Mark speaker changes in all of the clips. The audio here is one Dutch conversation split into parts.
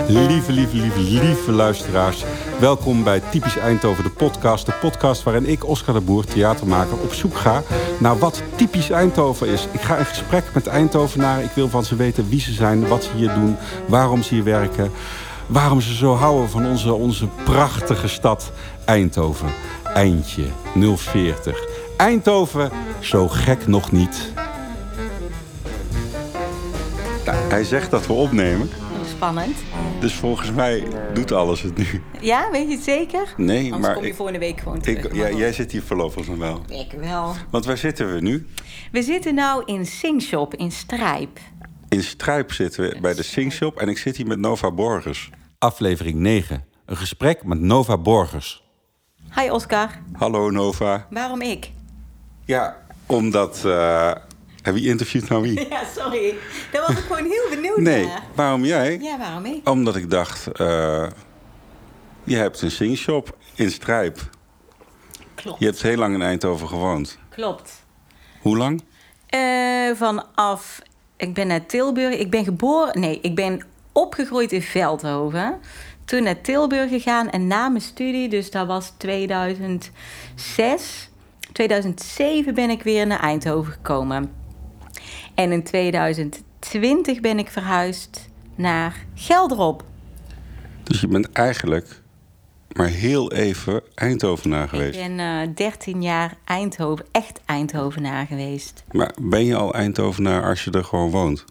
Speaker 1: Lieve luisteraars. Welkom bij Typisch Eindhoven, de podcast. De podcast waarin ik, Oscar de Boer, theatermaker, op zoek ga naar wat typisch Eindhoven is. Ik ga in gesprek met Eindhovenaren. Ik wil van ze weten wie ze zijn, wat ze hier doen, waarom ze hier werken. Waarom ze zo houden van onze prachtige stad Eindhoven. Eindje 040. Eindhoven, zo gek nog niet. Nou, hij zegt dat we opnemen.
Speaker 2: Spannend.
Speaker 1: Dus volgens mij doet alles het nu.
Speaker 2: Ja, weet je het zeker?
Speaker 1: Nee,
Speaker 2: anders
Speaker 1: maar...
Speaker 2: kom je volgende week gewoon terug.
Speaker 1: Jij zit hier voorlopig nog wel.
Speaker 2: Ik wel.
Speaker 1: Want waar zitten we nu?
Speaker 2: We zitten nou in Singshop in Strijp.
Speaker 1: In Strijp zitten we bij de Singshop en ik zit hier met Nova Borgers. Aflevering 9. Een gesprek met Nova Borgers.
Speaker 2: Hi Oscar.
Speaker 1: Hallo Nova.
Speaker 2: Waarom ik?
Speaker 1: Ja, omdat... Wie interviewt nou wie?
Speaker 2: Ja, sorry. Daar was ik gewoon heel benieuwd
Speaker 1: Nee,
Speaker 2: naar.
Speaker 1: waarom jij?
Speaker 2: Ja, waarom ik?
Speaker 1: Omdat ik dacht... je hebt een Singshop in Strijp.
Speaker 2: Klopt.
Speaker 1: Je hebt heel lang in Eindhoven gewoond.
Speaker 2: Klopt.
Speaker 1: Hoe lang?
Speaker 2: Vanaf... Ik ben naar Tilburg. Ik ben geboren... Nee, ik ben opgegroeid in Veldhoven. Toen naar Tilburg gegaan en na mijn studie, dus dat was 2006... 2007 ben ik weer naar Eindhoven gekomen. En in 2020 ben ik verhuisd naar Gelderop.
Speaker 1: Dus je bent eigenlijk maar heel even Eindhovenaar geweest.
Speaker 2: Ik ben 13 jaar echt Eindhovenaar geweest.
Speaker 1: Maar ben je al Eindhovenaar als je er gewoon woont?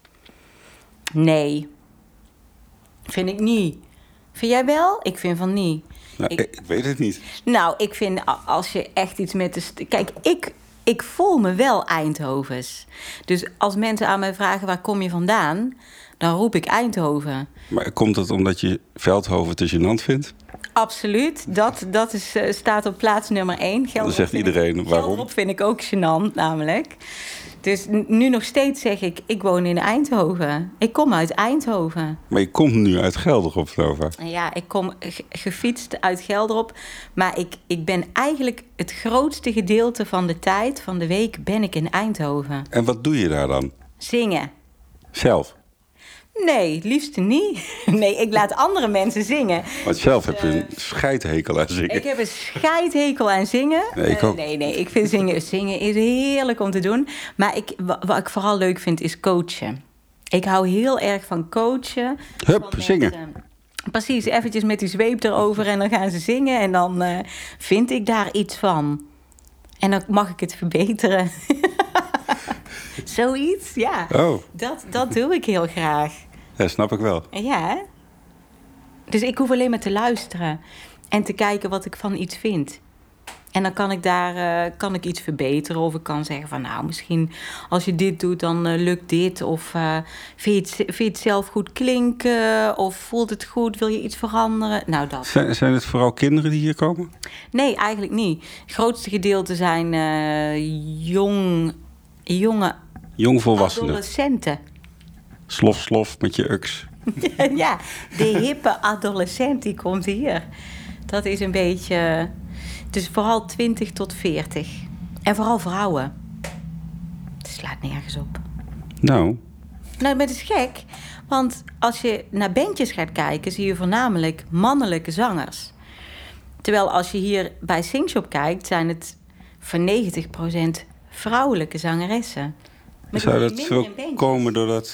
Speaker 2: Nee. Vind ik niet. Vind jij wel? Ik vind van niet.
Speaker 1: Nou, ik weet het niet.
Speaker 2: Nou, ik vind als je echt iets met de... Kijk, ik voel me wel Eindhovens. Dus als mensen aan mij vragen waar kom je vandaan, dan roep ik Eindhoven.
Speaker 1: Maar komt dat omdat je Veldhoven te gênant vindt?
Speaker 2: Absoluut. Dat staat op plaats nummer 1.
Speaker 1: Dan zegt iedereen waarom.
Speaker 2: Gelderop vind ik ook gênant, namelijk. Dus nu nog steeds zeg ik woon in Eindhoven. Ik kom uit Eindhoven.
Speaker 1: Maar je komt nu uit Gelderop, Nova.
Speaker 2: Ja, ik kom gefietst uit Gelderop. Maar ik ben eigenlijk het grootste gedeelte van de tijd, van de week, ben ik in Eindhoven.
Speaker 1: En wat doe je daar dan?
Speaker 2: Zingen.
Speaker 1: Zelf?
Speaker 2: Nee, het liefst niet. Nee, ik laat andere mensen zingen.
Speaker 1: Want zelf heb je een scheidhekel aan zingen.
Speaker 2: Ik heb een scheidhekel aan zingen.
Speaker 1: Nee, ik ook.
Speaker 2: Nee, ik vind zingen is heerlijk om te doen. Maar wat ik vooral leuk vind, is coachen. Ik hou heel erg van coachen.
Speaker 1: Hup,
Speaker 2: van
Speaker 1: zingen.
Speaker 2: mensen. Precies, eventjes met die zweep erover en dan gaan ze zingen. En dan vind ik daar iets van. En dan mag ik het verbeteren. Zoiets, ja.
Speaker 1: Oh.
Speaker 2: Dat doe ik heel graag.
Speaker 1: Ja, snap ik wel.
Speaker 2: Ja, hè? Dus ik hoef alleen maar te luisteren en te kijken wat ik van iets vind. En dan kan ik iets verbeteren. Of ik kan zeggen van nou, misschien als je dit doet, dan lukt dit. Of vind je het zelf goed klinken? Of voelt het goed? Wil je iets veranderen? Nou, dat.
Speaker 1: Zijn het vooral kinderen die hier komen?
Speaker 2: Nee, eigenlijk niet. Het grootste gedeelte zijn jonge
Speaker 1: Jongvolwassenen.
Speaker 2: adolescenten.
Speaker 1: Slof met je uks.
Speaker 2: Ja, de hippe adolescent die komt hier. Dat is een beetje... Dus vooral 20 tot 40. En vooral vrouwen. Het slaat nergens op.
Speaker 1: Nou,
Speaker 2: Maar het is gek. Want als je naar bandjes gaat kijken, zie je voornamelijk mannelijke zangers. Terwijl als je hier bij Singshop kijkt, zijn het voor 90% vrouwelijke zangeressen. Maar
Speaker 1: zou
Speaker 2: die
Speaker 1: dat
Speaker 2: minder
Speaker 1: zo
Speaker 2: in bandjes.
Speaker 1: komen doordat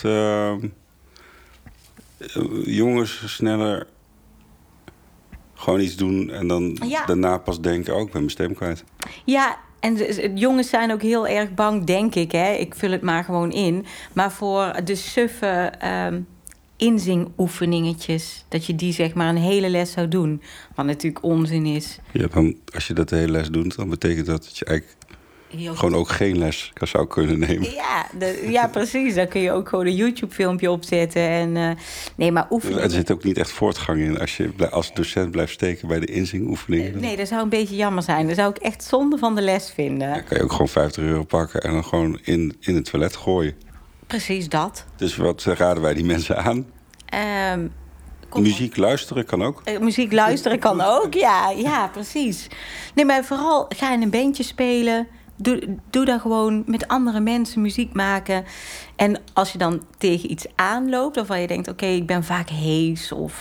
Speaker 1: jongens sneller gewoon iets doen en dan
Speaker 2: Ja.
Speaker 1: daarna pas denken, oh, ik ben mijn stem kwijt.
Speaker 2: Ja, en de jongens zijn ook heel erg bang, denk ik. Hè? Ik vul het maar gewoon in. Maar voor de suffe inzingoefeningetjes, dat je die zeg maar een hele les zou doen. Wat natuurlijk onzin is.
Speaker 1: Ja, dan, als je dat de hele les doet, dan betekent dat je eigenlijk
Speaker 2: Heel
Speaker 1: gewoon ook geen les zou kunnen nemen.
Speaker 2: Ja, precies. Dan kun je ook gewoon een YouTube-filmpje opzetten. En, nee, maar oefenen...
Speaker 1: Er zit ook niet echt voortgang in als je als docent blijft steken bij de inzingoefeningen.
Speaker 2: Nee, dat zou een beetje jammer zijn. Dat zou ik echt zonde van de les vinden.
Speaker 1: Dan kan je ook gewoon €50 pakken en dan gewoon in het toilet gooien.
Speaker 2: Precies dat.
Speaker 1: Dus wat raden wij die mensen aan? Muziek luisteren kan ook.
Speaker 2: Muziek luisteren kan ook, ja, precies. Nee, maar vooral ga in een bandje spelen, Doe dan gewoon met andere mensen muziek maken. En als je dan tegen iets aanloopt waarvan je denkt, oké, ik ben vaak hees of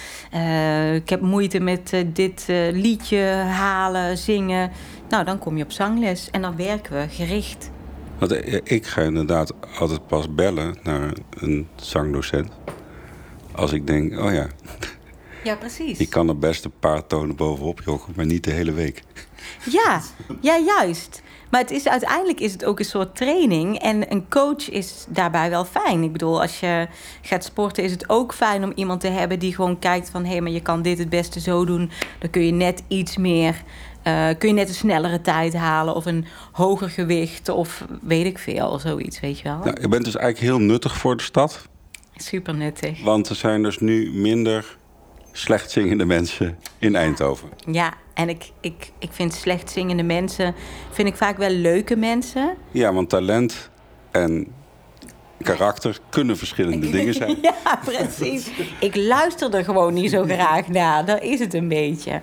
Speaker 2: ik heb moeite met dit liedje halen, zingen. Nou, dan kom je op zangles en dan werken we gericht.
Speaker 1: Want ik ga inderdaad altijd pas bellen naar een zangdocent als ik denk, oh ja,
Speaker 2: Ja, precies.
Speaker 1: ik kan er best een paar tonen bovenop jokken, maar niet de hele week.
Speaker 2: Ja, juist. Maar uiteindelijk is het ook een soort training. En een coach is daarbij wel fijn. Ik bedoel, als je gaat sporten is het ook fijn om iemand te hebben die gewoon kijkt van, hé, maar je kan dit het beste zo doen. Dan kun je net iets meer, kun je net een snellere tijd halen of een hoger gewicht of weet ik veel, of zoiets, weet je wel.
Speaker 1: Nou, je bent dus eigenlijk heel nuttig voor de stad.
Speaker 2: Super nuttig.
Speaker 1: Want er zijn dus nu minder slecht zingende mensen in Eindhoven.
Speaker 2: Ja, en ik vind slecht zingende mensen, vind ik vaak wel leuke mensen.
Speaker 1: Ja, want talent en karakter kunnen verschillende dingen zijn.
Speaker 2: Ja, precies. Ik luister er gewoon niet zo graag naar. Dat is het een beetje.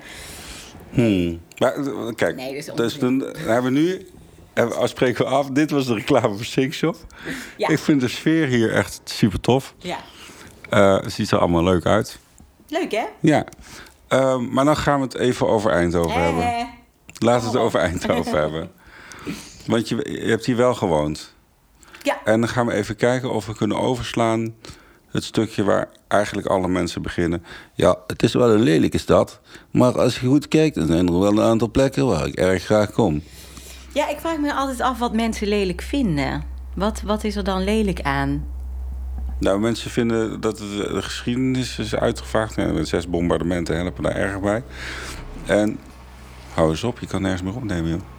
Speaker 1: Maar kijk,
Speaker 2: Nee, dat is
Speaker 1: dus dan hebben we nu, spreken we af, dit was de reclame voor Singshop.
Speaker 2: Ja.
Speaker 1: Ik vind de sfeer hier echt super tof.
Speaker 2: Ja.
Speaker 1: Het ziet er allemaal leuk uit.
Speaker 2: Leuk, hè?
Speaker 1: Ja. Maar dan gaan we het even over Eindhoven hebben. Laten we het over Eindhoven hebben. Want je hebt hier wel gewoond.
Speaker 2: Ja.
Speaker 1: En dan gaan we even kijken of we kunnen overslaan het stukje waar eigenlijk alle mensen beginnen. Ja, het is wel een lelijke stad. Maar als je goed kijkt, dan zijn er wel een aantal plekken waar ik erg graag kom.
Speaker 2: Ja, ik vraag me altijd af wat mensen lelijk vinden. Wat is er dan lelijk aan?
Speaker 1: Nou, mensen vinden dat de geschiedenis is uitgevaagd. Ja, met 6 bombardementen helpen daar erg bij. En hou eens op, je kan nergens meer opnemen, joh.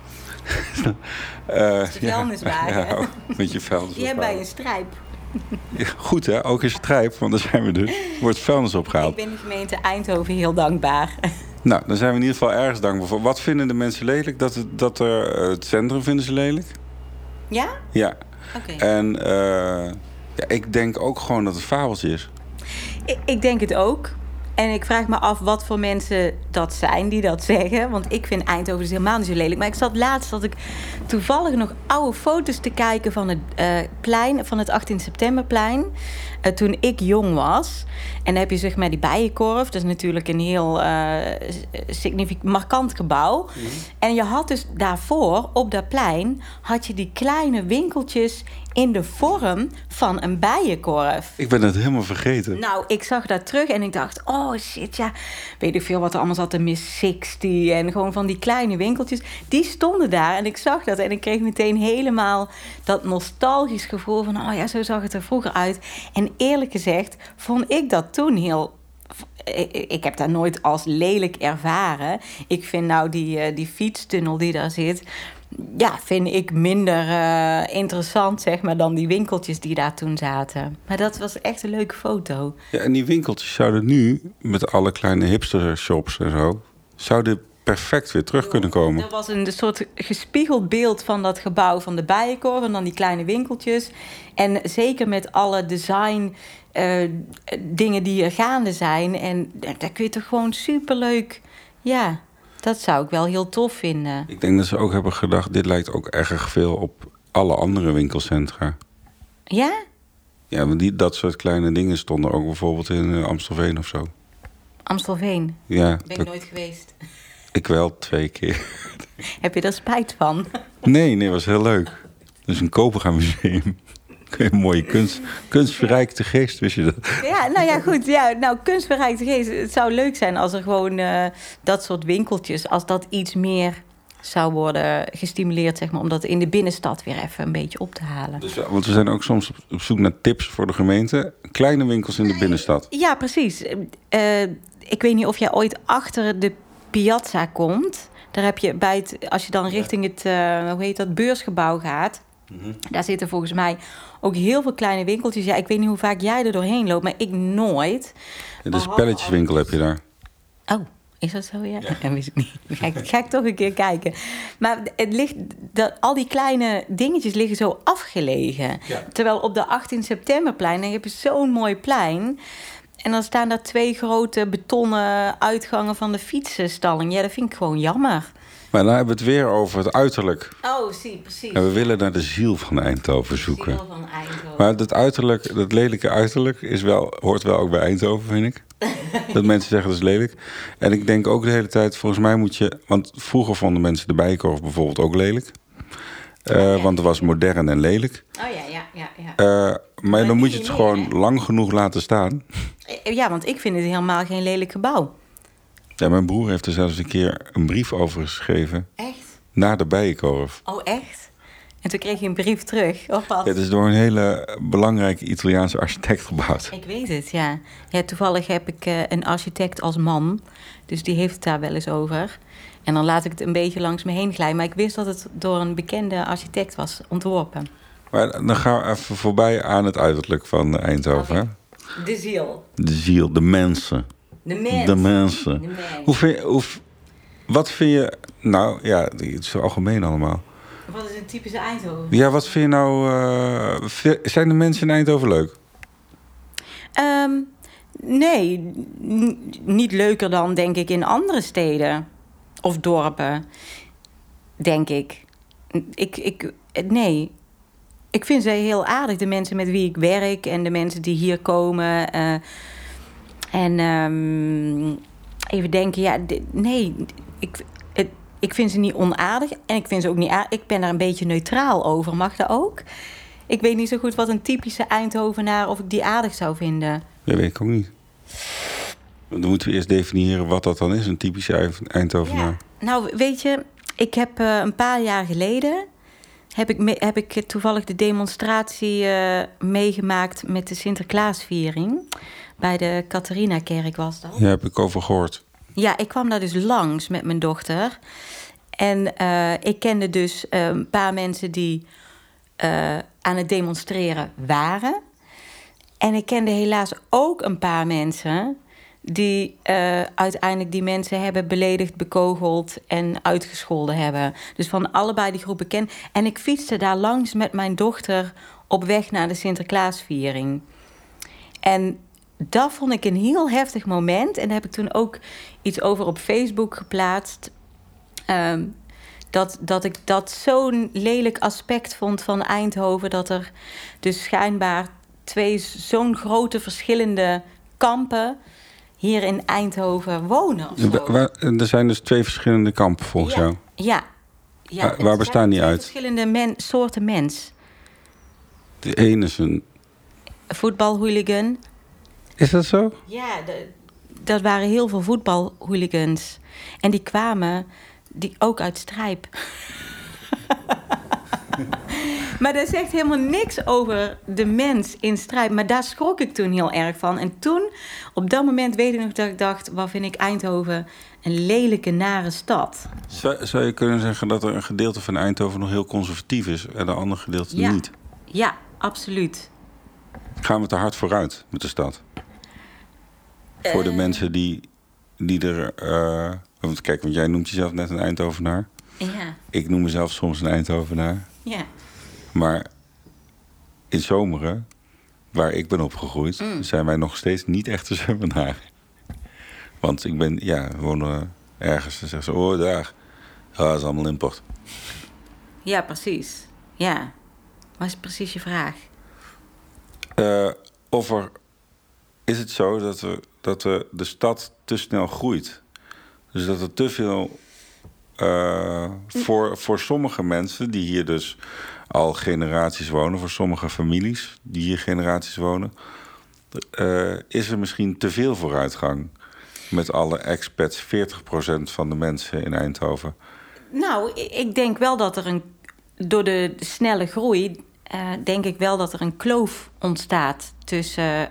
Speaker 2: Dat is de vuilniswagen.
Speaker 1: Ja, met je vuilnis.
Speaker 2: Je hebt bij een strijp.
Speaker 1: Ja, goed hè, ook in Strijp, want daar zijn we dus. Wordt vuilnis opgehaald.
Speaker 2: Ik ben de gemeente Eindhoven heel dankbaar.
Speaker 1: Nou, dan zijn we in ieder geval ergens dankbaar voor. Wat vinden de mensen lelijk? Het centrum vinden ze lelijk?
Speaker 2: Ja?
Speaker 1: Ja.
Speaker 2: Oké.
Speaker 1: En ja, ik denk ook gewoon dat het fabeltje is.
Speaker 2: Ik denk het ook. En ik vraag me af wat voor mensen dat zijn die dat zeggen. Want ik vind Eindhoven dus helemaal niet zo lelijk. Maar ik zat laatst toevallig nog oude foto's te kijken van het plein, van het 18 septemberplein. Toen ik jong was. En dan heb je zeg maar die Bijenkorf. Dat is natuurlijk een heel markant gebouw. Mm-hmm. En je had dus daarvoor, op dat plein, had je die kleine winkeltjes in de vorm van een bijenkorf.
Speaker 1: Ik ben het helemaal vergeten.
Speaker 2: Nou, ik zag dat terug en ik dacht, oh shit, ja, weet ik veel wat er allemaal zat, de Miss 60 en gewoon van die kleine winkeltjes. Die stonden daar en ik zag dat en ik kreeg meteen helemaal dat nostalgisch gevoel van, oh ja, zo zag het er vroeger uit. En eerlijk gezegd vond ik dat toen heel... Ik heb dat nooit als lelijk ervaren. Ik vind nou die fietstunnel die daar zit, ja, vind ik minder interessant, zeg maar, dan die winkeltjes die daar toen zaten. Maar dat was echt een leuke foto.
Speaker 1: Ja, en die winkeltjes zouden nu, met alle kleine hipster-shops en zo, zouden perfect weer terug kunnen komen.
Speaker 2: Er was een soort gespiegeld beeld van dat gebouw van de Bijenkorf en dan die kleine winkeltjes. En zeker met alle design dingen die er gaande zijn. En daar kun je toch gewoon superleuk... Ja, dat zou ik wel heel tof vinden.
Speaker 1: Ik denk dat ze ook hebben gedacht, dit lijkt ook erg veel op alle andere winkelcentra.
Speaker 2: Ja?
Speaker 1: Ja, want dat soort kleine dingen stonden ook bijvoorbeeld in Amstelveen of zo.
Speaker 2: Amstelveen?
Speaker 1: Ja.
Speaker 2: Ben ik nooit geweest.
Speaker 1: Ik wel 2 keer.
Speaker 2: Heb je daar spijt van?
Speaker 1: Nee, was heel leuk. Dus een Kopenga museum. Een mooie kunstverrijkte geest, wist je dat?
Speaker 2: Ja, nou ja, goed. Ja, nou, kunstverrijkte geest. Het zou leuk zijn als er gewoon dat soort winkeltjes, als dat iets meer zou worden gestimuleerd, zeg maar, om dat in de binnenstad weer even een beetje op te halen.
Speaker 1: Dus, want we zijn ook soms op zoek naar tips voor de gemeente. Kleine winkels in de binnenstad.
Speaker 2: Ja, precies. Ik weet niet of jij ooit achter de Piazza komt. Daar heb je bij als je dan richting het beursgebouw gaat. Mm-hmm. Daar zitten volgens mij ook heel veel kleine winkeltjes. Ja, ik weet niet hoe vaak jij er doorheen loopt, maar ik nooit.
Speaker 1: Ja, de spelletjeswinkel heb je daar.
Speaker 2: Oh, is dat zo? Ja, dat wist ik niet. Ga ik toch een keer kijken. Maar het ligt, al die kleine dingetjes liggen zo afgelegen. Ja. Terwijl op de 18 septemberplein, dan heb je zo'n mooi plein. En dan staan daar 2 grote betonnen uitgangen van de fietsenstalling. Ja, dat vind ik gewoon jammer.
Speaker 1: Maar dan hebben we het weer over het uiterlijk.
Speaker 2: Oh, zie, precies.
Speaker 1: En we willen naar de ziel van Eindhoven zoeken.
Speaker 2: De ziel van Eindhoven.
Speaker 1: Maar dat uiterlijk, dat lelijke uiterlijk, hoort wel ook bij Eindhoven, vind ik. Dat mensen zeggen dat is lelijk. En ik denk ook de hele tijd, volgens mij moet je... Want vroeger vonden mensen de Bijenkorf bijvoorbeeld ook lelijk. Want het was modern en lelijk.
Speaker 2: Oh ja.
Speaker 1: Maar dan moet je het gewoon lang genoeg laten staan.
Speaker 2: Ja, want ik vind het helemaal geen lelijk gebouw.
Speaker 1: Ja, mijn broer heeft er zelfs een keer een brief over geschreven.
Speaker 2: Echt?
Speaker 1: Naar de Bijenkorf.
Speaker 2: Oh, echt? En toen kreeg je een brief terug, of wat?
Speaker 1: Ja, het is door een hele belangrijke Italiaanse architect gebouwd.
Speaker 2: Ik weet het, ja. Toevallig heb ik een architect als man. Dus die heeft het daar wel eens over. En dan laat ik het een beetje langs me heen glijden. Maar ik wist dat het door een bekende architect was ontworpen.
Speaker 1: Maar dan gaan we even voorbij aan het uiterlijk van Eindhoven.
Speaker 2: Okay. De ziel.
Speaker 1: De ziel, de mensen.
Speaker 2: De mens.
Speaker 1: De mensen.
Speaker 2: De mens.
Speaker 1: Wat vind je... Nou, ja, het is zo algemeen allemaal.
Speaker 2: Wat is een typische Eindhoven?
Speaker 1: Ja, wat vind je nou... zijn de mensen in Eindhoven leuk?
Speaker 2: Nee, niet leuker dan, denk ik, in andere steden. Of dorpen, denk ik. Nee. Ik vind ze heel aardig, de mensen met wie ik werk... en de mensen die hier komen. Even denken, ja, nee... Ik vind ze niet onaardig en ik vind ze ook niet aardig. Ik ben daar een beetje neutraal over. Mag dat ook? Ik weet niet zo goed wat een typische Eindhovenaar... of ik die aardig zou vinden.
Speaker 1: Dat weet ik ook niet. Dan moeten we eerst definiëren wat dat dan is, een typische Eindhovenaar.
Speaker 2: Ja. Nou, weet je, ik heb een paar jaar geleden... heb ik toevallig de demonstratie meegemaakt... met de Sinterklaasviering. Bij de Catharinakerk was dat.
Speaker 1: Ja, heb ik over gehoord.
Speaker 2: Ja, ik kwam daar dus langs met mijn dochter. En ik kende dus een paar mensen die aan het demonstreren waren. En ik kende helaas ook een paar mensen... die uiteindelijk die mensen hebben beledigd, bekogeld en uitgescholden hebben. Dus van allebei die groepen ken. En ik fietste daar langs met mijn dochter op weg naar de Sinterklaasviering. En dat vond ik een heel heftig moment. En daar heb ik toen ook iets over op Facebook geplaatst. Dat ik dat zo'n lelijk aspect vond van Eindhoven... dat er dus schijnbaar twee zo'n grote verschillende kampen... hier in Eindhoven wonen. Of zo.
Speaker 1: Er zijn dus twee verschillende kampen volgens jou?
Speaker 2: Ja.
Speaker 1: Waar bestaan die uit?
Speaker 2: Verschillende soorten mens.
Speaker 1: De ene is een...
Speaker 2: voetbalhooligan.
Speaker 1: Is dat zo?
Speaker 2: Ja, dat waren heel veel voetbalhooligans. En die kwamen ook uit Strijp. Maar dat zegt helemaal niks over de mens in Strijp. Maar daar schrok ik toen heel erg van. En toen, op dat moment weet ik nog dat ik dacht... wat vind ik Eindhoven een lelijke, nare stad.
Speaker 1: Zou je kunnen zeggen dat er een gedeelte van Eindhoven nog heel conservatief is... en een ander gedeelte niet?
Speaker 2: Ja, absoluut.
Speaker 1: Gaan we te hard vooruit met de stad? Voor de mensen die er... want kijk, want jij noemt jezelf net een Eindhovenaar.
Speaker 2: Ja.
Speaker 1: Ik noem mezelf soms een Eindhovenaar.
Speaker 2: Ja.
Speaker 1: Maar in Zomeren, waar ik ben opgegroeid... zijn wij nog steeds niet echte Zomeraren. Want ik ben, wonen ergens en zeggen ze... oh, daar, dat is allemaal import.
Speaker 2: Ja, precies. Ja. Wat is precies je vraag?
Speaker 1: Is het zo dat de stad te snel groeit? Dus dat er te veel... voor sommige mensen die hier dus al generaties wonen... voor sommige families die hier generaties wonen... is er misschien te veel vooruitgang... met alle expats, 40% van de mensen in Eindhoven.
Speaker 2: Nou, ik denk wel dat er door de snelle groei... denk ik wel dat er een kloof ontstaat tussen...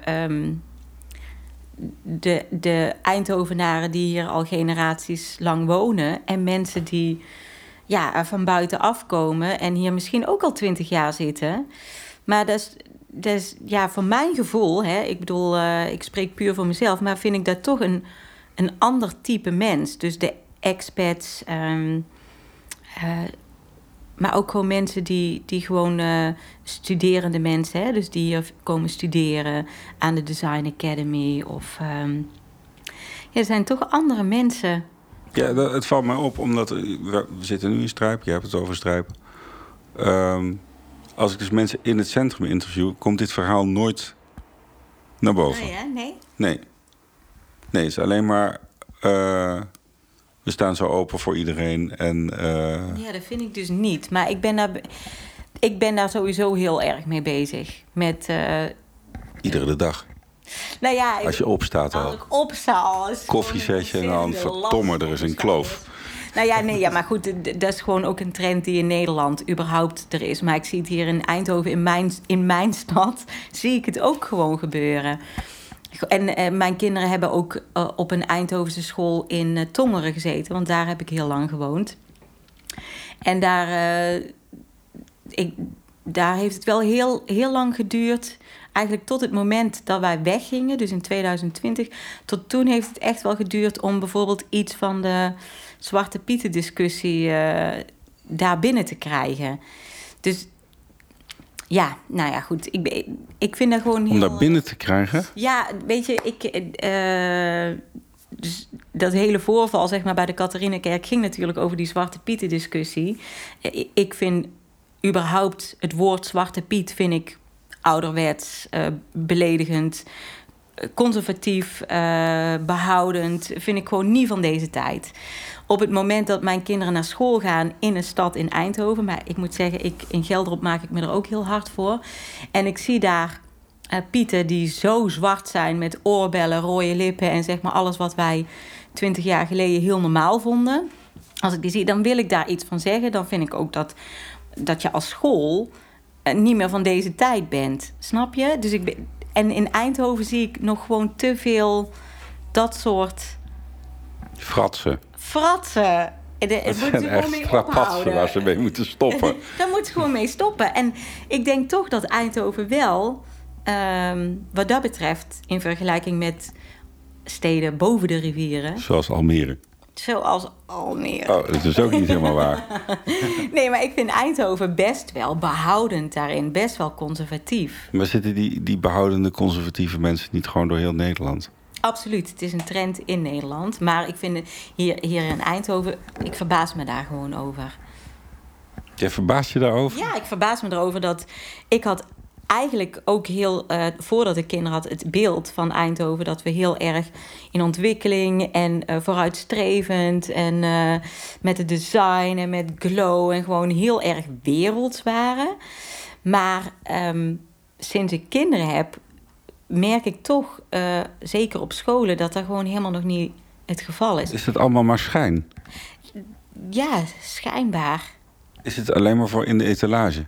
Speaker 2: de Eindhovenaren die hier al generaties lang wonen... en mensen die van buiten afkomen... en hier misschien ook al 20 jaar zitten. Maar dat is voor mijn gevoel... ik bedoel, ik spreek puur voor mezelf... maar vind ik dat toch een ander type mens. Dus de expats... maar ook gewoon mensen die gewoon studerende mensen... Hè, dus die hier komen studeren aan de Design Academy. Of er zijn toch andere mensen
Speaker 1: Ja, het valt mij op, omdat we zitten nu in Strijp. Je hebt het over Strijp. Als ik dus mensen in het centrum interview, komt dit verhaal nooit naar boven.
Speaker 2: Oh ja, nee?
Speaker 1: Nee, het is alleen maar... we staan zo open voor iedereen.
Speaker 2: Ja, dat vind ik dus niet. Maar ik ben daar sowieso heel erg mee bezig. Met...
Speaker 1: Iedere dag.
Speaker 2: Nou ja,
Speaker 1: als je opstaat al.
Speaker 2: Als ik opsta.
Speaker 1: Koffiezetje en dan verdomme, er is een kloof.
Speaker 2: Nou ja, nee, ja, maar goed, dat is gewoon ook een trend die in Nederland überhaupt er is. Maar ik zie het hier in Eindhoven, in mijn stad, zie ik het ook gewoon gebeuren. En mijn kinderen hebben ook op een Eindhovense school in Tongeren gezeten. Want daar heb ik heel lang gewoond. En daar heeft het wel heel, heel lang geduurd. Eigenlijk tot het moment dat wij weggingen, dus in 2020. Tot toen heeft het echt wel geduurd om bijvoorbeeld iets van de Zwarte Pieten discussie daar binnen te krijgen. Dus ja, nou ja, goed. Ik vind dat gewoon heel...
Speaker 1: Om daar binnen te krijgen?
Speaker 2: Ja, weet je, dus dat hele voorval, zeg maar, bij de Catharinakerk ging natuurlijk over die Zwarte Pieten discussie. Ik vind überhaupt het woord Zwarte Piet vind ik ouderwets, beledigend, conservatief, behoudend. Vind ik gewoon niet van deze tijd. Op het moment dat mijn kinderen naar school gaan in een stad in Eindhoven, maar ik moet zeggen, in Gelderop maak ik me er ook heel hard voor. En ik zie daar pieten die zo zwart zijn met oorbellen, rode lippen en zeg maar alles wat wij 20 jaar geleden heel normaal vonden. Als ik die zie, dan wil ik daar iets van zeggen. Dan vind ik ook dat je als school niet meer van deze tijd bent. Snap je? Dus en in Eindhoven zie ik nog gewoon te veel dat soort...
Speaker 1: Fratsen.
Speaker 2: Het
Speaker 1: zijn echt frapatsen waar ze mee moeten stoppen.
Speaker 2: Daar moet ze gewoon mee stoppen. En ik denk toch dat Eindhoven wel, wat dat betreft, in vergelijking met steden boven de rivieren...
Speaker 1: Zoals Almere.
Speaker 2: Oh,
Speaker 1: dat is ook niet helemaal waar.
Speaker 2: Nee, maar ik vind Eindhoven best wel behoudend daarin. Best wel conservatief.
Speaker 1: Maar zitten die behoudende conservatieve mensen niet gewoon door heel Nederland?
Speaker 2: Absoluut, het is een trend in Nederland. Maar ik vind het hier in Eindhoven, ik verbaas me daar gewoon over.
Speaker 1: Jij verbaast je daarover?
Speaker 2: Ja, ik verbaas me erover dat ik had eigenlijk ook heel, voordat ik kinderen had, het beeld van Eindhoven dat we heel erg in ontwikkeling en vooruitstrevend en met het design en met glow en gewoon heel erg werelds waren. Maar sinds ik kinderen heb, merk ik toch, zeker op scholen, dat dat gewoon helemaal nog niet het geval is.
Speaker 1: Is het allemaal maar schijn?
Speaker 2: Ja, schijnbaar.
Speaker 1: Is het alleen maar voor in de etalage?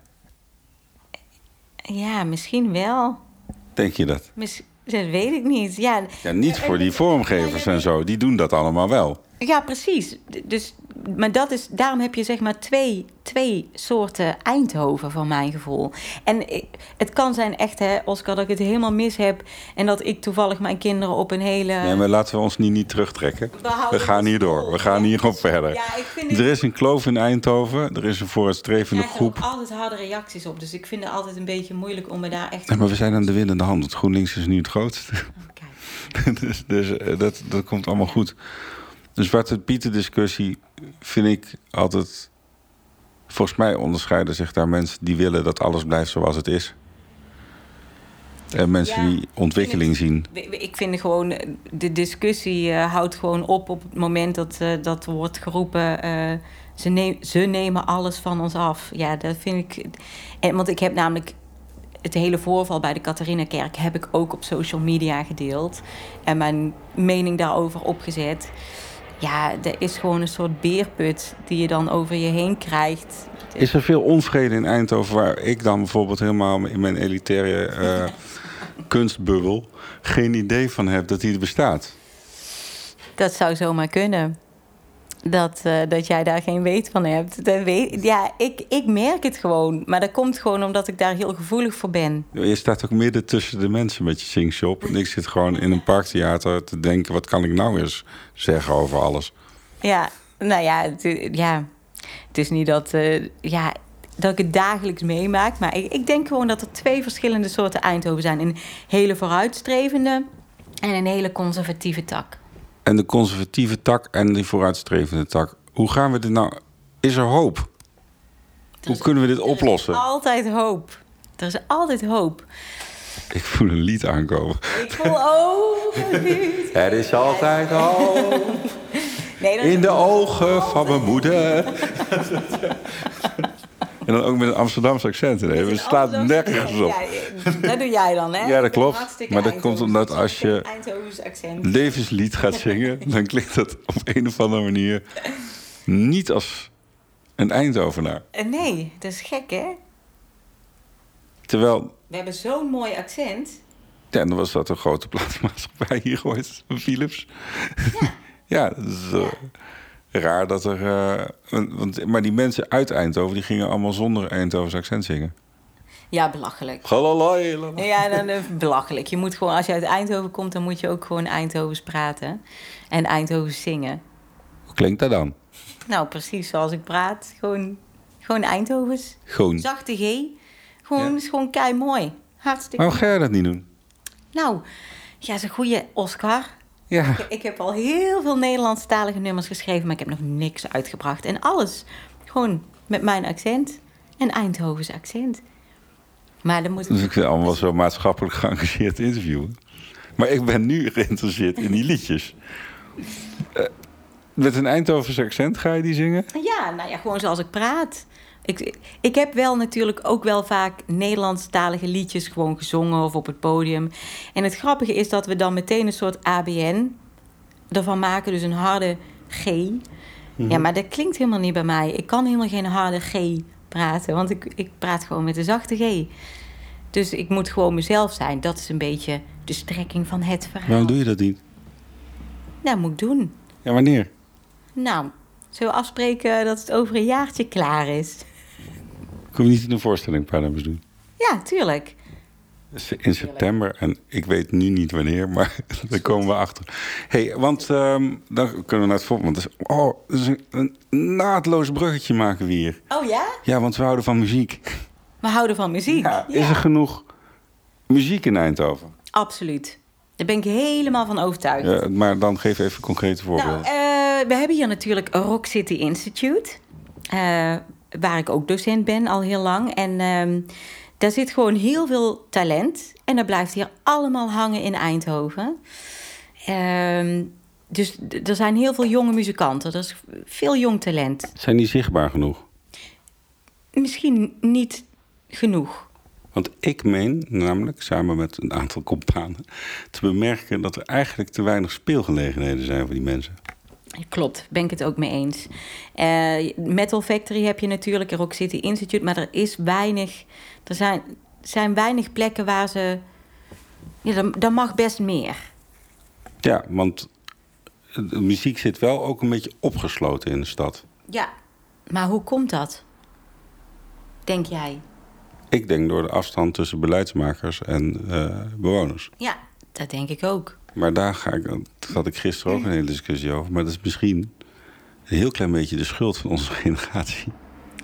Speaker 2: Ja, misschien wel.
Speaker 1: Denk je dat?
Speaker 2: Dat weet ik niet. Ja,
Speaker 1: niet voor die vormgevers en zo. Die doen dat allemaal wel.
Speaker 2: Ja, precies. Dus, maar daarom heb je zeg maar twee soorten Eindhoven van mijn gevoel. En het kan zijn echt, hè, Oscar, dat ik het helemaal mis heb en dat ik toevallig mijn kinderen op een hele...
Speaker 1: Nee, maar laten we ons niet terugtrekken. We gaan hier door. We gaan hier gewoon verder.
Speaker 2: Ja,
Speaker 1: er is een kloof in Eindhoven. Er is een vooruitstrevende groep.
Speaker 2: Ik krijg er ook altijd harde reacties op. Dus ik vind het altijd een beetje moeilijk om me daar echt...
Speaker 1: Nee, maar we zijn aan de winnende hand. Het GroenLinks is nu het grootste.
Speaker 2: Okay.
Speaker 1: dus dat komt allemaal goed. De Zwarte Pieten discussie vind ik altijd... Volgens mij onderscheiden zich daar mensen die willen dat alles blijft zoals het is. En mensen die ontwikkeling zien.
Speaker 2: Ik vind gewoon, de discussie houdt gewoon op het moment dat er wordt geroepen... Ze nemen alles van ons af. Ja, dat vind ik... Want ik heb namelijk... Het hele voorval bij de Catharinakerk heb ik ook op social media gedeeld. En mijn mening daarover opgezet. Ja, er is gewoon een soort beerput die je dan over je heen krijgt.
Speaker 1: Is er veel onvrede in Eindhoven waar ik dan bijvoorbeeld helemaal in mijn elitaire kunstbubbel geen idee van heb dat die bestaat?
Speaker 2: Dat zou zomaar kunnen. Dat jij daar geen weet van hebt. Ik merk het gewoon. Maar dat komt gewoon omdat ik daar heel gevoelig voor ben.
Speaker 1: Je staat ook midden tussen de mensen met je singshop. En ik zit gewoon in een parktheater te denken... wat kan ik nou eens zeggen over alles?
Speaker 2: Ja, nou ja, het is niet dat ik het dagelijks meemaak. Maar ik denk gewoon dat er twee verschillende soorten Eindhoven zijn. Een hele vooruitstrevende en een hele conservatieve tak.
Speaker 1: en de conservatieve tak en die vooruitstrevende tak. Hoe gaan we dit nou... Is er hoop? Hoe kunnen we dit oplossen?
Speaker 2: Er is altijd hoop. Er is altijd hoop.
Speaker 1: Ik voel een lied aankomen.
Speaker 2: Ik voel ook een lied.
Speaker 1: Er is altijd hoop.
Speaker 2: Nee,
Speaker 1: in de ogen van mijn moeder. En dan ook met een Amsterdamse accent. Het slaat nergens op.
Speaker 2: Ja, dat doe jij dan, hè?
Speaker 1: Ja, dat klopt.
Speaker 2: Hartstikke
Speaker 1: Maar dat komt omdat als je
Speaker 2: Eindhovens accent.
Speaker 1: levenslied gaat zingen... dan klinkt dat op een of andere manier niet als een Eindhovenaar.
Speaker 2: Nee, dat is gek, hè?
Speaker 1: Terwijl...
Speaker 2: We hebben zo'n mooi accent.
Speaker 1: Ja, dan was dat een grote platenmaatschappij hier ooit, Philips.
Speaker 2: Ja.
Speaker 1: Ja, dat is raar dat er... maar die mensen uit Eindhoven, die gingen allemaal zonder Eindhovens accent zingen.
Speaker 2: Ja, belachelijk.
Speaker 1: Galalai.
Speaker 2: Ja, dan belachelijk. Je moet gewoon, als je uit Eindhoven komt, dan moet je ook gewoon Eindhovens praten. En Eindhovens zingen.
Speaker 1: Hoe klinkt dat dan?
Speaker 2: Nou, precies zoals ik praat. Gewoon Eindhovens.
Speaker 1: Gewoon.
Speaker 2: Zachte G. Gewoon, is gewoon kei mooi. Hartstikke.
Speaker 1: Waarom ga je dat niet doen?
Speaker 2: Nou, ja, is een goede Oscar.
Speaker 1: Ja.
Speaker 2: Ik heb al heel veel Nederlandstalige nummers geschreven, maar ik heb nog niks uitgebracht. En alles gewoon met mijn accent en Eindhovens accent. Maar dan moet
Speaker 1: Dus ik vind het allemaal zo maatschappelijk geëngageerd interviewen. Maar ik ben nu geïnteresseerd in die liedjes. Met een Eindhovens accent ga je die zingen?
Speaker 2: Ja, nou ja, gewoon zoals ik praat. Ik heb wel natuurlijk ook wel vaak Nederlandstalige liedjes gewoon gezongen of op het podium. En het grappige is dat we dan meteen een soort ABN ervan maken, dus een harde G. Ja, maar dat klinkt helemaal niet bij mij. Ik kan helemaal geen harde G praten, want ik praat gewoon met een zachte G. Dus ik moet gewoon mezelf zijn. Dat is een beetje de strekking van het verhaal.
Speaker 1: Waarom doe je dat niet?
Speaker 2: Nou, moet ik doen.
Speaker 1: Ja, wanneer?
Speaker 2: Nou, zullen we afspreken dat het over een jaartje klaar is?
Speaker 1: Kun je niet in een voorstelling Parnames doen?
Speaker 2: Ja, tuurlijk.
Speaker 1: In september. En ik weet nu niet wanneer, maar daar komen we achter. Hey, want dan kunnen we naar het volgende. Want dat is een naadloos bruggetje maken we hier.
Speaker 2: Oh ja?
Speaker 1: Ja, want we houden van muziek.
Speaker 2: We houden van muziek.
Speaker 1: Ja, is er genoeg muziek in Eindhoven?
Speaker 2: Absoluut. Daar ben ik helemaal van overtuigd.
Speaker 1: Ja, maar dan geef even concrete voorbeelden.
Speaker 2: Nou, we hebben hier natuurlijk Rock City Institute. Waar ik ook docent ben al heel lang. En daar zit gewoon heel veel talent. En dat blijft hier allemaal hangen in Eindhoven. Dus er zijn heel veel jonge muzikanten. Er is veel jong talent.
Speaker 1: Zijn die zichtbaar genoeg?
Speaker 2: Misschien niet genoeg.
Speaker 1: Want ik meen, namelijk samen met een aantal companen, te bemerken dat er eigenlijk te weinig speelgelegenheden zijn voor die mensen.
Speaker 2: Klopt, ben ik het ook mee eens. Metal Factory heb je natuurlijk, Rock City Institute, maar er is weinig. Er zijn weinig plekken waar ze. Ja, daar mag best meer.
Speaker 1: Ja, want de muziek zit wel ook een beetje opgesloten in de stad.
Speaker 2: Ja, maar hoe komt dat? Denk jij?
Speaker 1: Ik denk door de afstand tussen beleidsmakers en bewoners.
Speaker 2: Ja, dat denk ik ook.
Speaker 1: Maar daar had ik gisteren ook een hele discussie over. Maar dat is misschien een heel klein beetje de schuld van onze generatie.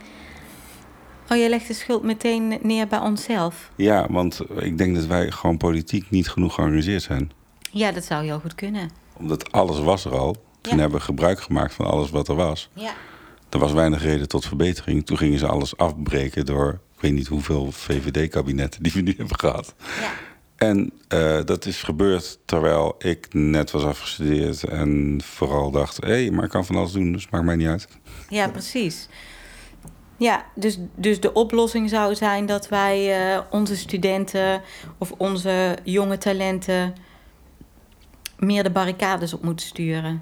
Speaker 2: Oh, je legt de schuld meteen neer bij onszelf?
Speaker 1: Ja, want ik denk dat wij gewoon politiek niet genoeg geëngageerd zijn.
Speaker 2: Ja, dat zou heel goed kunnen.
Speaker 1: Omdat alles was er al. Toen hebben we gebruik gemaakt van alles wat er was.
Speaker 2: Ja.
Speaker 1: Er was weinig reden tot verbetering. Toen gingen ze alles afbreken door, ik weet niet hoeveel VVD-kabinetten die we nu hebben gehad.
Speaker 2: Ja.
Speaker 1: En dat is gebeurd terwijl ik net was afgestudeerd en vooral dacht, maar ik kan van alles doen, dus maakt mij niet uit.
Speaker 2: Ja, precies. Ja, dus de oplossing zou zijn dat wij onze studenten of onze jonge talenten meer de barricades op moeten sturen.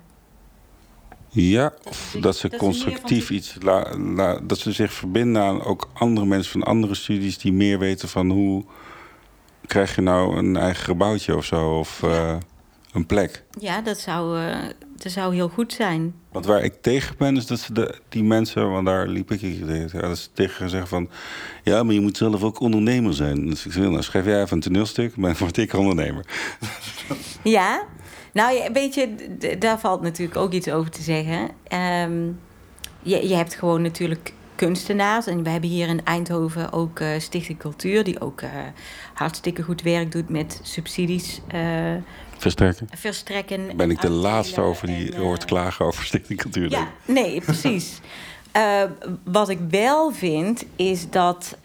Speaker 1: Ja, of dat ze constructief iets dat ze zich verbinden aan ook andere mensen van andere studies die meer weten van hoe krijg je nou een eigen gebouwtje of zo, of een plek. Ja,
Speaker 2: dat zou heel goed zijn.
Speaker 1: Want waar ik tegen ben, is dat ze die mensen, want daar liep ik dat ze tegen zeggen van, ja, maar je moet zelf ook ondernemer zijn. Dus ik zeg, nou, schrijf jij even een toneelstuk, maar word ik ondernemer.
Speaker 2: Ja, nou, weet je, daar valt natuurlijk ook iets over te zeggen. Je hebt gewoon natuurlijk kunstenaars. En we hebben hier in Eindhoven ook Stichting Cultuur, die ook hartstikke goed werk doet met subsidies verstrekken.
Speaker 1: Ben ik de laatste over die hoort klagen over Stichting Cultuur?
Speaker 2: Ja, nee, precies. Wat ik wel vind, is dat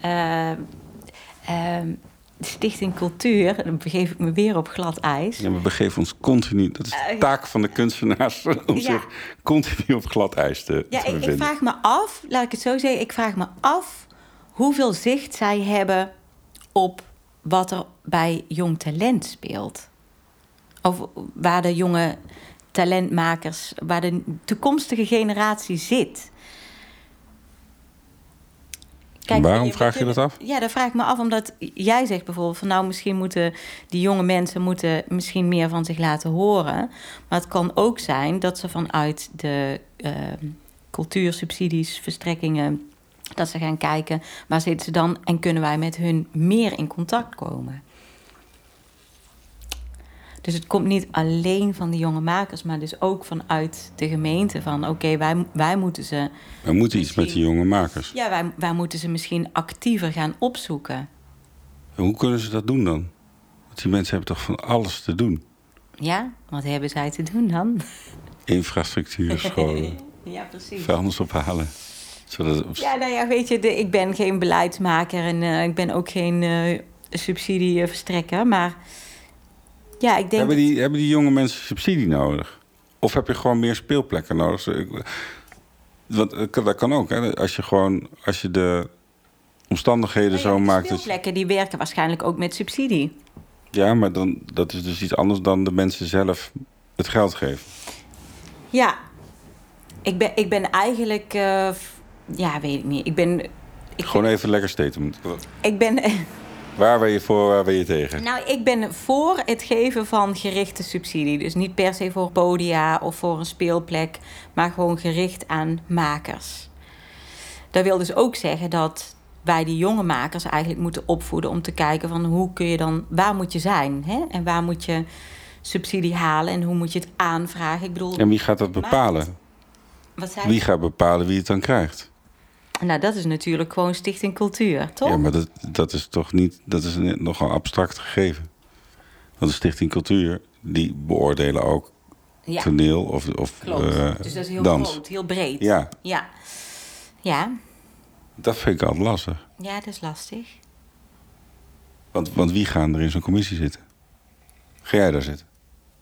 Speaker 2: Stichting Cultuur, dan begeef ik me weer op glad ijs.
Speaker 1: Ja, we begeven ons continu, dat is de taak van de kunstenaars, om zich continu op glad ijs te bevinden.
Speaker 2: Ik vraag me af, laat ik het zo zeggen, ik vraag me af hoeveel zicht zij hebben op wat er bij jong talent speelt. Of waar de jonge talentmakers, waar de toekomstige generatie zit. Kijk,
Speaker 1: waarom vraag je dat af?
Speaker 2: Ja, dat vraag ik me af, omdat jij zegt bijvoorbeeld van nou, misschien moeten die jonge mensen misschien meer van zich laten horen. Maar het kan ook zijn dat ze vanuit de cultuursubsidies, verstrekkingen, dat ze gaan kijken waar zitten ze dan en kunnen wij met hun meer in contact komen. Dus het komt niet alleen van de jonge makers, maar dus ook vanuit de gemeente. Van oké, wij moeten ze...
Speaker 1: We moeten iets met die jonge makers.
Speaker 2: Ja, wij moeten ze misschien actiever gaan opzoeken.
Speaker 1: En hoe kunnen ze dat doen dan? Want die mensen hebben toch van alles te doen?
Speaker 2: Ja, wat hebben zij te doen dan?
Speaker 1: Infrastructuur, scholen.
Speaker 2: Ja, precies.
Speaker 1: Vuilnis ophalen.
Speaker 2: Ja, nou ja, weet je, ik ben geen beleidsmaker en ik ben ook geen subsidieverstrekker, maar... Ja, ik denk
Speaker 1: hebben die jonge mensen subsidie nodig? Of heb je gewoon meer speelplekken nodig? Want dat kan ook, hè? Als je de omstandigheden zo maakt...
Speaker 2: Speelplekken die werken waarschijnlijk ook met subsidie.
Speaker 1: Ja, maar dat is dus iets anders dan de mensen zelf het geld geven.
Speaker 2: Ja, ik ben eigenlijk... ja, weet ik niet.
Speaker 1: Gewoon even lekker statement.
Speaker 2: Ik ben...
Speaker 1: Waar ben je voor, waar ben je tegen?
Speaker 2: Nou, ik ben voor het geven van gerichte subsidie. Dus niet per se voor podia of voor een speelplek, maar gewoon gericht aan makers. Dat wil dus ook zeggen dat wij die jonge makers eigenlijk moeten opvoeden om te kijken van hoe kun je dan, waar moet je zijn? Hè? En waar moet je subsidie halen en hoe moet je het aanvragen? Ik bedoel,
Speaker 1: en wie gaat dat bepalen? Wie gaat bepalen wie het dan krijgt?
Speaker 2: Nou, dat is natuurlijk gewoon Stichting Cultuur, toch?
Speaker 1: Ja, maar dat is toch niet... Dat is nogal een abstract gegeven. Want de Stichting Cultuur, die beoordelen ook toneel of
Speaker 2: dus dat is heel
Speaker 1: dans.
Speaker 2: groot, heel breed. Ja.
Speaker 1: Dat vind ik altijd lastig.
Speaker 2: Ja, dat is lastig.
Speaker 1: Want wie gaan er in zo'n commissie zitten? Ga jij daar zitten?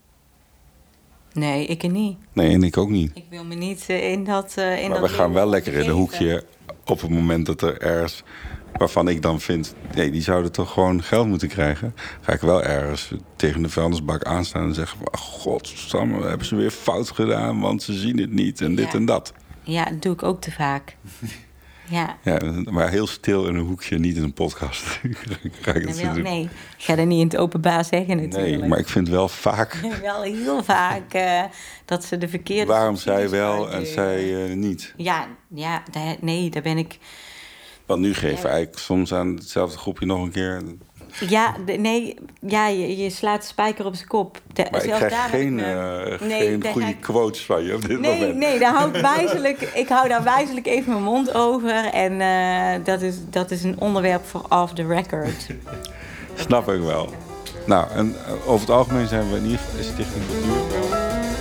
Speaker 2: Nee, ik er niet.
Speaker 1: Nee, en ik ook niet.
Speaker 2: Ik wil me niet in dat...
Speaker 1: maar we gaan wel lekker in een hoekje op het moment dat er ergens... waarvan ik dan vind, nee, die zouden toch gewoon geld moeten krijgen. Ga ik wel ergens tegen de vuilnisbak aanstaan en zeggen... godsamme, hebben ze weer fout gedaan, want ze zien het niet en dit en dat.
Speaker 2: Ja, dat doe ik ook te vaak. Ja,
Speaker 1: maar heel stil in een hoekje, niet in een podcast.
Speaker 2: Nee, ik ga dat niet in het openbaar zeggen natuurlijk.
Speaker 1: Nee, maar ik vind wel vaak...
Speaker 2: wel heel vaak dat ze de verkeerde...
Speaker 1: Waarom zij wel en zij niet?
Speaker 2: Ja, nee, daar ben ik...
Speaker 1: Want nu geven we eigenlijk soms aan hetzelfde groepje nog een keer...
Speaker 2: Ja, je slaat de spijker op zijn kop.
Speaker 1: Maar ik krijg geen goede quotes van je op dit moment.
Speaker 2: Nee, ik hou daar wijselijk even mijn mond over. En dat is een onderwerp voor off the record.
Speaker 1: Snap ik wel. Nou, en over het algemeen zijn we in ieder geval Stichting Cultuur.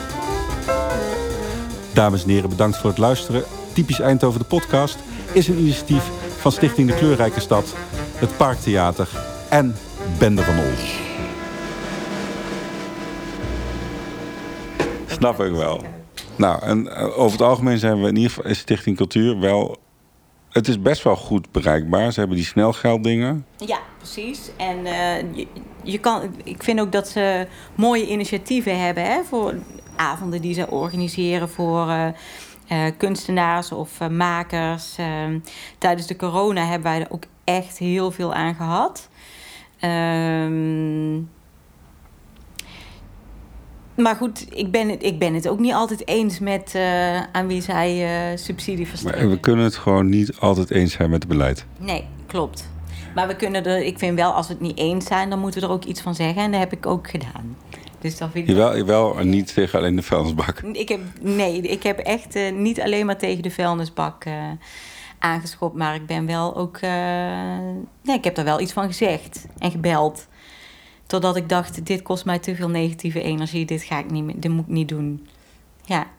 Speaker 1: Dames en heren, bedankt voor het luisteren. Typisch Eindhoven, de podcast, is een initiatief van Stichting De Kleurrijke Stad, het Parktheater en Bende van Ols. Snap ik wel. Nou, en over het algemeen zijn we in ieder geval Stichting Cultuur wel... Het is best wel goed bereikbaar. Ze hebben die snelgelddingen.
Speaker 2: Ja, precies. En ik vind ook dat ze mooie initiatieven hebben, hè, voor avonden die ze organiseren voor kunstenaars of makers. Tijdens de corona hebben wij er ook echt heel veel aan gehad. Maar goed, ik ben het ook niet altijd eens met aan wie zij subsidie verstrekken.
Speaker 1: Maar we kunnen het gewoon niet altijd eens zijn met het beleid.
Speaker 2: Nee, klopt. Maar ik vind wel, als we het niet eens zijn, dan moeten we er ook iets van zeggen. En dat heb ik ook gedaan. Dus dat vind ik
Speaker 1: Jawel, en niet tegen alleen de vuilnisbak.
Speaker 2: Ik heb echt niet alleen maar tegen de vuilnisbak aangeschopt. Maar ik ben wel ook... ik heb daar wel iets van gezegd en gebeld. Totdat ik dacht, dit kost mij te veel negatieve energie. Dit moet ik niet doen. Ja.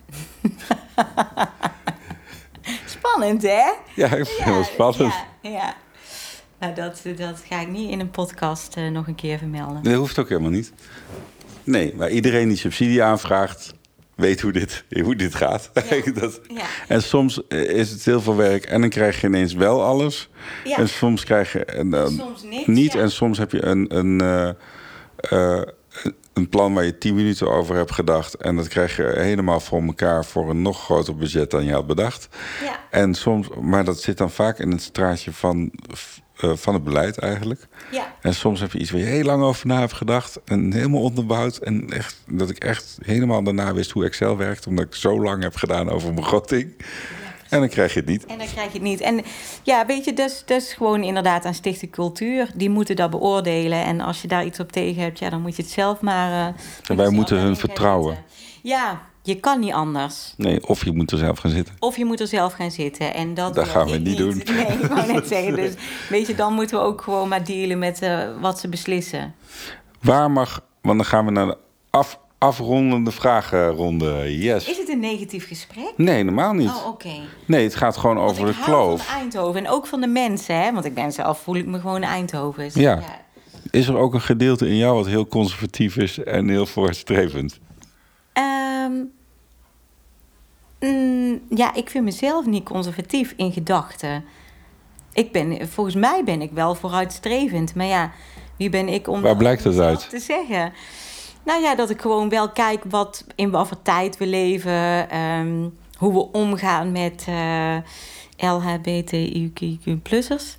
Speaker 2: Spannend, hè?
Speaker 1: Ja, ik vind het wel spannend.
Speaker 2: Ja. Nou, dat ga ik niet in een podcast nog een keer vermelden.
Speaker 1: Dat hoeft ook helemaal niet. Nee, maar iedereen die subsidie aanvraagt, weet hoe dit gaat. Ja. En soms is het heel veel werk en dan krijg je ineens wel alles. Ja. En soms krijg je
Speaker 2: soms
Speaker 1: niet. Ja. En soms heb je een plan waar je 10 minuten over hebt gedacht. En dat krijg je helemaal voor elkaar voor een nog groter budget dan je had bedacht. Ja. En maar dat zit dan vaak in het straatje van het beleid eigenlijk. Ja. En soms heb je iets waar je heel lang over na hebt gedacht. En helemaal onderbouwd. En echt, dat ik echt helemaal daarna wist hoe Excel werkt. Omdat ik zo lang heb gedaan over begroting. Ja, en dan krijg je het niet.
Speaker 2: En ja, weet je, dat is gewoon inderdaad aan Stichting Cultuur. Die moeten dat beoordelen. En als je daar iets op tegen hebt, ja, dan moet je het zelf maar...
Speaker 1: en wij moeten hun vertrouwen.
Speaker 2: Ja, je kan niet anders.
Speaker 1: Nee, of je moet er zelf gaan zitten. En dat
Speaker 2: gaan
Speaker 1: we niet doen.
Speaker 2: Nee, ik wou net zeggen. Dus weet je, dan moeten we ook gewoon maar dealen met wat ze beslissen.
Speaker 1: Want dan gaan we naar de afrondende vragenronde. Yes.
Speaker 2: Is het een negatief gesprek?
Speaker 1: Nee, normaal niet.
Speaker 2: Oh, oké.
Speaker 1: Nee, het gaat gewoon over de kloof.
Speaker 2: Van Eindhoven en ook van de mensen, hè? Want ik ben zelf, voel ik me gewoon Eindhovens.
Speaker 1: Ja. Is er ook een gedeelte in jou wat heel conservatief is en heel vooruitstrevend?
Speaker 2: Ja, ik vind mezelf niet conservatief in gedachten. Volgens mij ben ik wel vooruitstrevend. Maar ja, wie ben ik om
Speaker 1: waar blijkt het uit
Speaker 2: te zeggen? Nou ja, dat ik gewoon wel kijk in wat voor tijd we leven. Hoe we omgaan met LHBTIQ+'ers.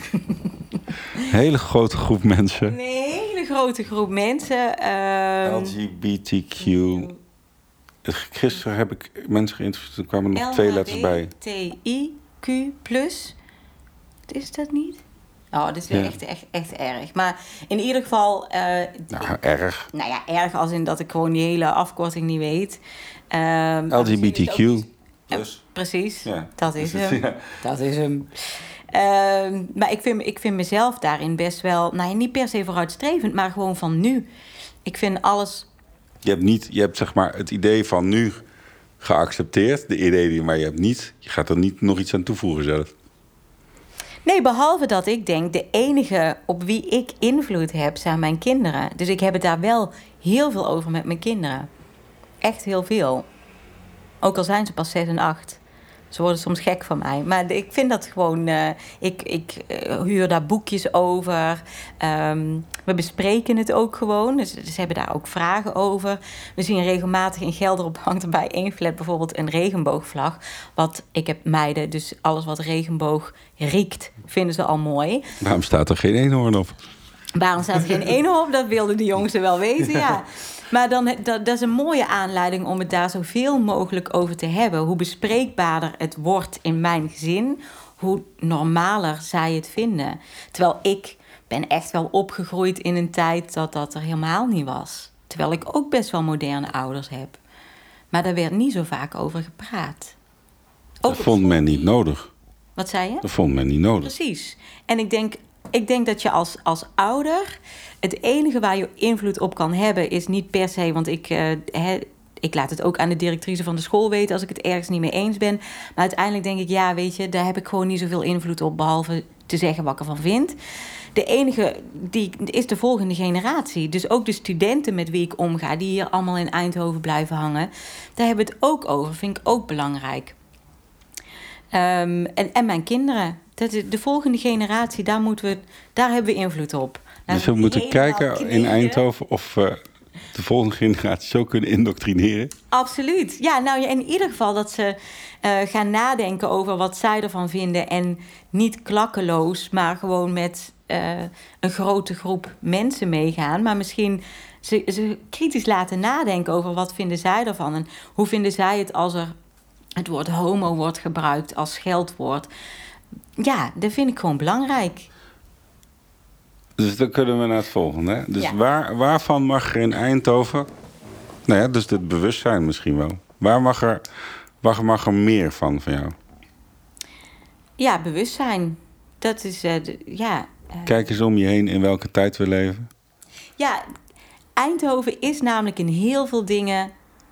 Speaker 1: Hele grote groep mensen.
Speaker 2: Een hele grote groep mensen.
Speaker 1: LGBTQ. Gisteren heb ik mensen geïnterviewd. Er kwamen nog 2 letters bij.
Speaker 2: LHBTIQ+. Is dat niet? Oh, dat is weer echt erg. Maar in ieder geval...
Speaker 1: erg.
Speaker 2: Nou ja, erg als in dat ik gewoon die hele afkorting niet weet.
Speaker 1: LGBTQ+.
Speaker 2: Precies, ja, dat is hem. Ja. Dat is hem. Maar ik vind mezelf daarin best wel... Nou, niet per se vooruitstrevend, maar gewoon van nu. Ik vind alles...
Speaker 1: Je hebt zeg maar het idee van nu geaccepteerd. Maar je gaat er niet nog iets aan toevoegen zelf.
Speaker 2: Nee, behalve dat ik denk, de enige op wie ik invloed heb, zijn mijn kinderen. Dus ik heb het daar wel heel veel over met mijn kinderen. Echt heel veel. Ook al zijn ze pas 6 en 8. Ze worden soms gek van mij. Maar ik vind dat gewoon... Ik huur daar boekjes over. We bespreken het ook gewoon. Dus ze hebben daar ook vragen over. We zien regelmatig in Gelderop hangt er bij 1 flat bijvoorbeeld een regenboogvlag. Ik heb meiden, dus alles wat regenboog riekt, vinden ze al mooi.
Speaker 1: Waarom staat er geen eenhoorn op?
Speaker 2: Waarom staat er geen eenhoorn op? Dat wilden de jongsten wel weten, ja. Maar dat is een mooie aanleiding om het daar zoveel mogelijk over te hebben. Hoe bespreekbaarder het wordt in mijn gezin, hoe normaler zij het vinden. Terwijl ik ben echt wel opgegroeid in een tijd dat er helemaal niet was. Terwijl ik ook best wel moderne ouders heb. Maar daar werd niet zo vaak over gepraat.
Speaker 1: Dat vond men niet nodig.
Speaker 2: Wat zei je?
Speaker 1: Dat vond men niet nodig.
Speaker 2: Precies. En ik denk dat je als ouder... Het enige waar je invloed op kan hebben is niet per se... want ik laat het ook aan de directrice van de school weten... als ik het ergens niet mee eens ben. Maar uiteindelijk denk ik, ja, weet je... daar heb ik gewoon niet zoveel invloed op... behalve te zeggen wat ik ervan vind. De enige is de volgende generatie. Dus ook de studenten met wie ik omga... die hier allemaal in Eindhoven blijven hangen... daar hebben we het ook over. Vind ik ook belangrijk. En mijn kinderen. De volgende generatie, daar hebben we invloed op.
Speaker 1: Dus we moeten kijken in Eindhoven of we de volgende generatie zo kunnen indoctrineren?
Speaker 2: Absoluut. Ja, nou in ieder geval dat ze gaan nadenken over wat zij ervan vinden. En niet klakkeloos, maar gewoon met een grote groep mensen meegaan. Maar misschien ze kritisch laten nadenken over wat vinden zij ervan. En hoe vinden zij het als er het woord homo wordt gebruikt als scheldwoord. Ja, dat vind ik gewoon belangrijk.
Speaker 1: Dus dan kunnen we naar het volgende. Hè? Dus ja. Waarvan mag er in Eindhoven... Nou ja, dus dit bewustzijn misschien wel. Waar mag er meer van jou?
Speaker 2: Ja, bewustzijn. Dat is,
Speaker 1: Kijk eens om je heen in welke tijd we leven.
Speaker 2: Ja, Eindhoven is namelijk in heel veel dingen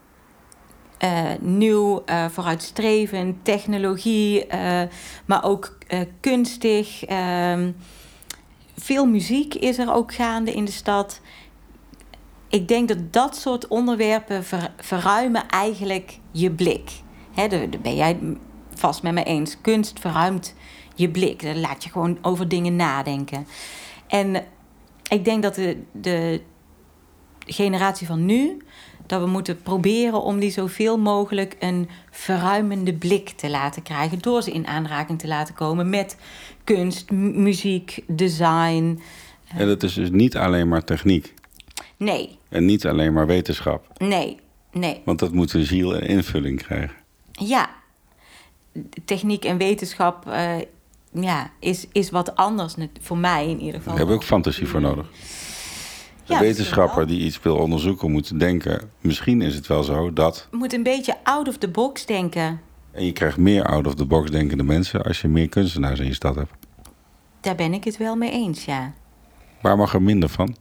Speaker 2: nieuw, vooruitstrevend, technologie, maar ook kunstig. Veel muziek is er ook gaande in de stad. Ik denk dat dat soort onderwerpen verruimen eigenlijk je blik. Daar ben jij vast met me eens. Kunst verruimt je blik. Dan laat je gewoon over dingen nadenken. En ik denk dat de generatie van nu, dat we moeten proberen om die zoveel mogelijk een verruimende blik te laten krijgen, door ze in aanraking te laten komen met kunst, muziek, design.
Speaker 1: En dat is dus niet alleen maar techniek.
Speaker 2: Nee.
Speaker 1: En niet alleen maar wetenschap.
Speaker 2: Nee.
Speaker 1: Want dat moet een ziel en invulling krijgen.
Speaker 2: Ja. Techniek en wetenschap is wat anders, voor mij in ieder geval.
Speaker 1: Daar hebben we ook fantasie voor nodig. De wetenschapper die iets wil onderzoeken moet denken, misschien is het wel zo dat...
Speaker 2: Je moet een beetje out of the box denken.
Speaker 1: En je krijgt meer out of the box denkende mensen als je meer kunstenaars in je stad hebt.
Speaker 2: Daar ben ik het wel mee eens, ja.
Speaker 1: Waar mag er minder van?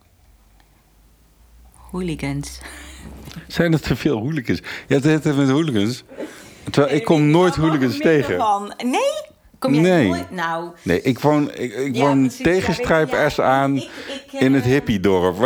Speaker 2: Hooligans.
Speaker 1: Zijn er te veel hooligans? Ja, het heeft met hooligans. Terwijl ik kom nooit hooligans tegen.
Speaker 2: Nee? Kom jij nooit? Nou.
Speaker 1: Nee, ik woon tegen Strijp S aan in het hippiedorp.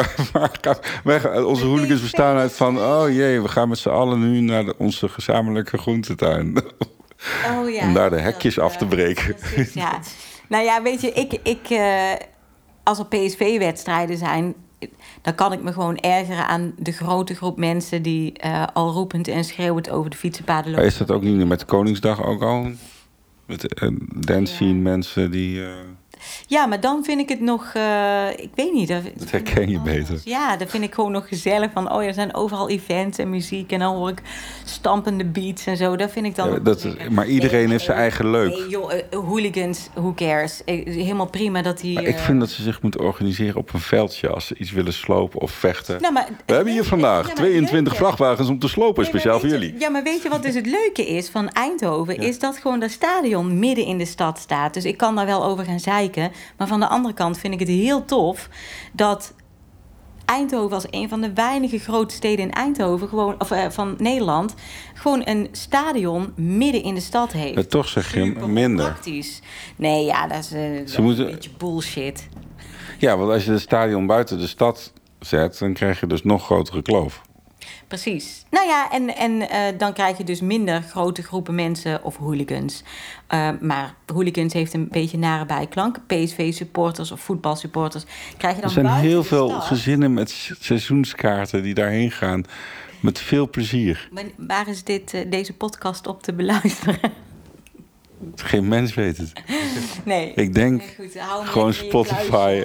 Speaker 1: Onze hooligans bestaan uit van... oh jee, we gaan met z'n allen nu naar onze gezamenlijke groentetuin.
Speaker 2: Oh, ja,
Speaker 1: om daar de hekjes af te breken.
Speaker 2: Precies, ja. Nou ja, weet je, als er PSV-wedstrijden zijn... dan kan ik me gewoon ergeren aan de grote groep mensen... die al roepend en schreeuwend over de fietsenpaden lopen.
Speaker 1: Is dat ook niet met Koningsdag ook al? Met dance scene mensen die...
Speaker 2: Ja, maar dan vind ik het nog... ik weet niet.
Speaker 1: Dat herken je beter.
Speaker 2: Ja, dat vind ik gewoon nog gezellig. Van, er zijn overal events en muziek. En dan hoor ik stampende beats en zo. Dat vind ik dan...
Speaker 1: maar iedereen heeft zijn eigen leuk.
Speaker 2: Nee, joh, hooligans, who cares? Helemaal prima dat die...
Speaker 1: Ik vind dat ze zich moeten organiseren op een veldje... als ze iets willen slopen of vechten.
Speaker 2: Nou,
Speaker 1: we hebben hier vandaag 22 vrachtwagens om te slopen, speciaal voor jullie.
Speaker 2: Ja, maar weet je wat dus het leuke is van Eindhoven? Ja. Is dat gewoon dat stadion midden in de stad staat. Dus ik kan daar wel over gaan zeiken. Maar van de andere kant vind ik het heel tof dat Eindhoven als een van de weinige grote steden in Eindhoven, van Nederland, gewoon een stadion midden in de stad heeft.
Speaker 1: Maar toch zeg je minder.
Speaker 2: Praktisch. Nee, ja, dat is een beetje bullshit.
Speaker 1: Ja, want als je het stadion buiten de stad zet, dan krijg je dus nog grotere kloof.
Speaker 2: Precies. Nou ja, en dan krijg je dus minder grote groepen mensen of hooligans. Maar hooligans heeft een beetje nare bijklank. PSV-supporters of voetbalsupporters krijg je dan.
Speaker 1: Er zijn heel veel gezinnen met seizoenskaarten die daarheen gaan. Met veel plezier.
Speaker 2: Maar waar is deze podcast op te beluisteren?
Speaker 1: Geen mens weet het.
Speaker 2: Nee.
Speaker 1: Ik denk gewoon Spotify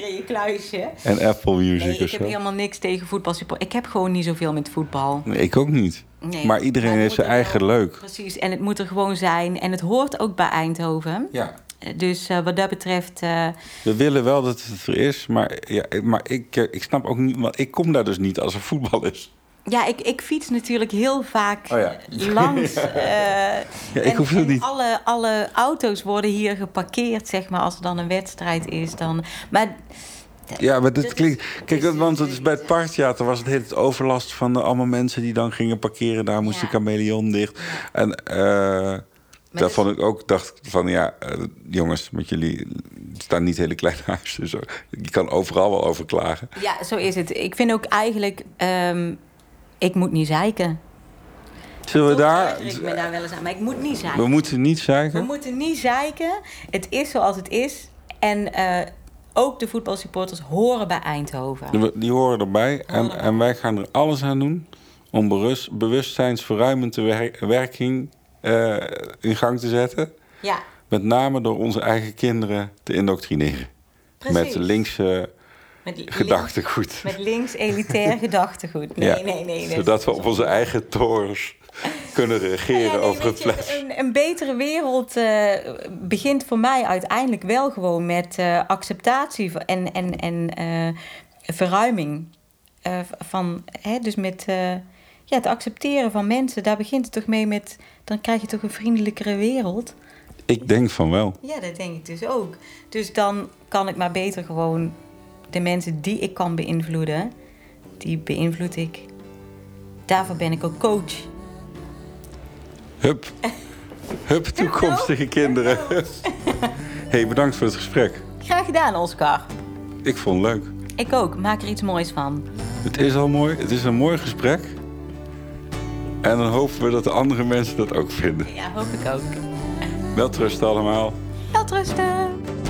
Speaker 1: en Apple Music.
Speaker 2: Nee, ik heb helemaal niks tegen voetbalsupport. Ik heb gewoon niet zoveel met voetbal.
Speaker 1: Nee, ik ook niet. Nee, maar iedereen heeft zijn eigen leuk.
Speaker 2: Precies, en het moet er gewoon zijn. En het hoort ook bij Eindhoven.
Speaker 1: Ja.
Speaker 2: Dus wat dat betreft...
Speaker 1: We willen wel dat het er is, maar ik snap ook niet... Want ik kom daar dus niet als er voetbal is.
Speaker 2: Ja, ik fiets natuurlijk heel vaak langs.
Speaker 1: Ik hoef het niet.
Speaker 2: Alle auto's worden hier geparkeerd, zeg maar, als er dan een wedstrijd is. Maar
Speaker 1: dat klinkt... Kijk, want het is bij het Parktheater was het hele overlast van allemaal mensen die dan gingen parkeren. Daar moest de Chameleon dicht. En daar vond ik ook, dacht van jongens, met jullie staan niet hele kleine huizen. Dus je kan overal wel over klagen.
Speaker 2: Ja, zo is het. Ik vind ook eigenlijk... ik moet niet zeiken.
Speaker 1: Zullen we daar...
Speaker 2: Ik me daar wel eens aan, maar ik moet niet zeiken.
Speaker 1: We moeten niet zeiken?
Speaker 2: We moeten niet zeiken. Het is zoals het is. En ook de voetbalsupporters horen bij Eindhoven.
Speaker 1: Die horen erbij. En wij gaan er alles aan doen om bewustzijnsverruimende werking in gang te zetten.
Speaker 2: Ja.
Speaker 1: Met name door onze eigen kinderen te indoctrineren.
Speaker 2: Precies.
Speaker 1: Met linkse... gedachtegoed.
Speaker 2: Met links elitair gedachtegoed. Nee.
Speaker 1: Zodat we op onze eigen torens kunnen regeren over het fles.
Speaker 2: Een betere wereld begint voor mij uiteindelijk wel gewoon met acceptatie en verruiming. Dus met het accepteren van mensen. Daar begint het toch mee met... Dan krijg je toch een vriendelijkere wereld.
Speaker 1: Ik denk van wel.
Speaker 2: Ja, dat denk ik dus ook. Dus dan kan ik maar beter gewoon de mensen die ik kan beïnvloeden, die beïnvloed ik. Daarvoor ben ik ook coach.
Speaker 1: Hup, toekomstige kinderen. Hey, bedankt voor het gesprek.
Speaker 2: Graag gedaan, Oscar.
Speaker 1: Ik vond het leuk.
Speaker 2: Ik ook. Maak er iets moois van.
Speaker 1: Het is al mooi. Het is een mooi gesprek. En dan hopen we dat de andere mensen dat ook vinden.
Speaker 2: Ja, hoop ik ook.
Speaker 1: Welterusten allemaal.
Speaker 2: Welterusten.